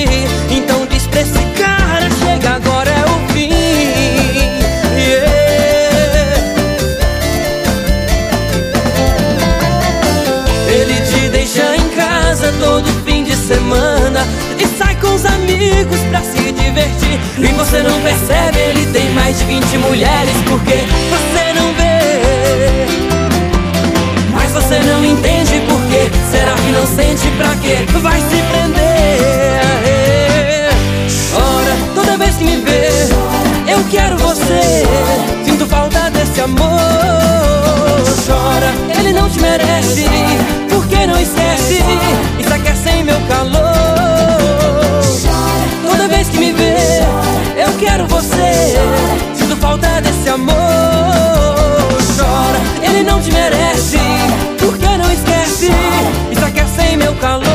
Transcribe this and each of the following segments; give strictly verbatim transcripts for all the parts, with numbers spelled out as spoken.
Então diz pra esse cara, chega, agora é o fim. Yeah. Ele te deixa em casa todo fim de semana e sai com os amigos pra se divertir. E você não percebe, ele tem mais de vinte mulheres, porque você não vê. Mas você não entende por quê. Será que não sente pra quê? Vai se prender. Ora, toda vez que me vê, eu quero você. Sinto falta desse amor. Chora, ele não te merece, porque não esquece e só quer sem meu calor. Toda vez que me vê, eu quero você. Sinto falta desse amor. Chora, ele não te merece, porque não esquece e só quer sem meu calor.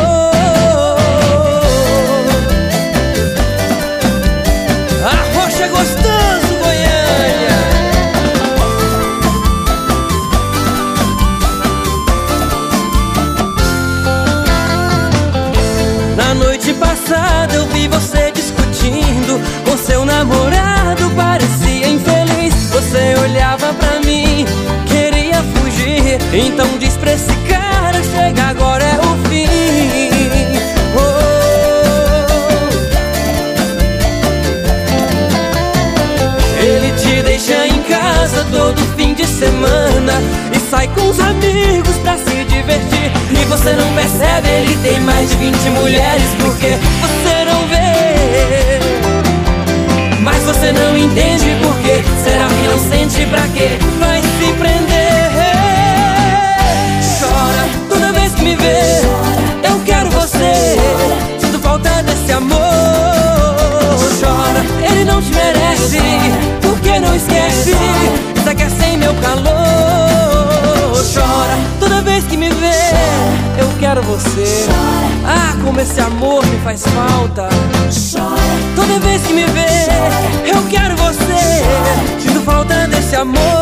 Arrocha é gostoso, Goiânia. Na noite passada eu vi você discutindo com seu namorado, parecia infeliz. Você olhava pra mim, queria fugir. Então diz pra esse cara, chega, agora é o fim. Oh. Ele te deixa em casa todo fim de semana e sai com os amigos pra se divertir. E você não percebe, ele tem mais de vinte mulheres, porque você não vê. Mas você não entende por quê. Será que não sente pra quê? Vai se prender. Chora, toda vez que me vê, eu quero você. Sinto falta desse amor. Chora, ele não te merece, porque não esquece só quer sem meu calor. Chora, toda vez que me vê, eu quero você. Ah, como esse amor me faz falta. Toda vez que me vê, eu quero você. Sinto falta desse amor.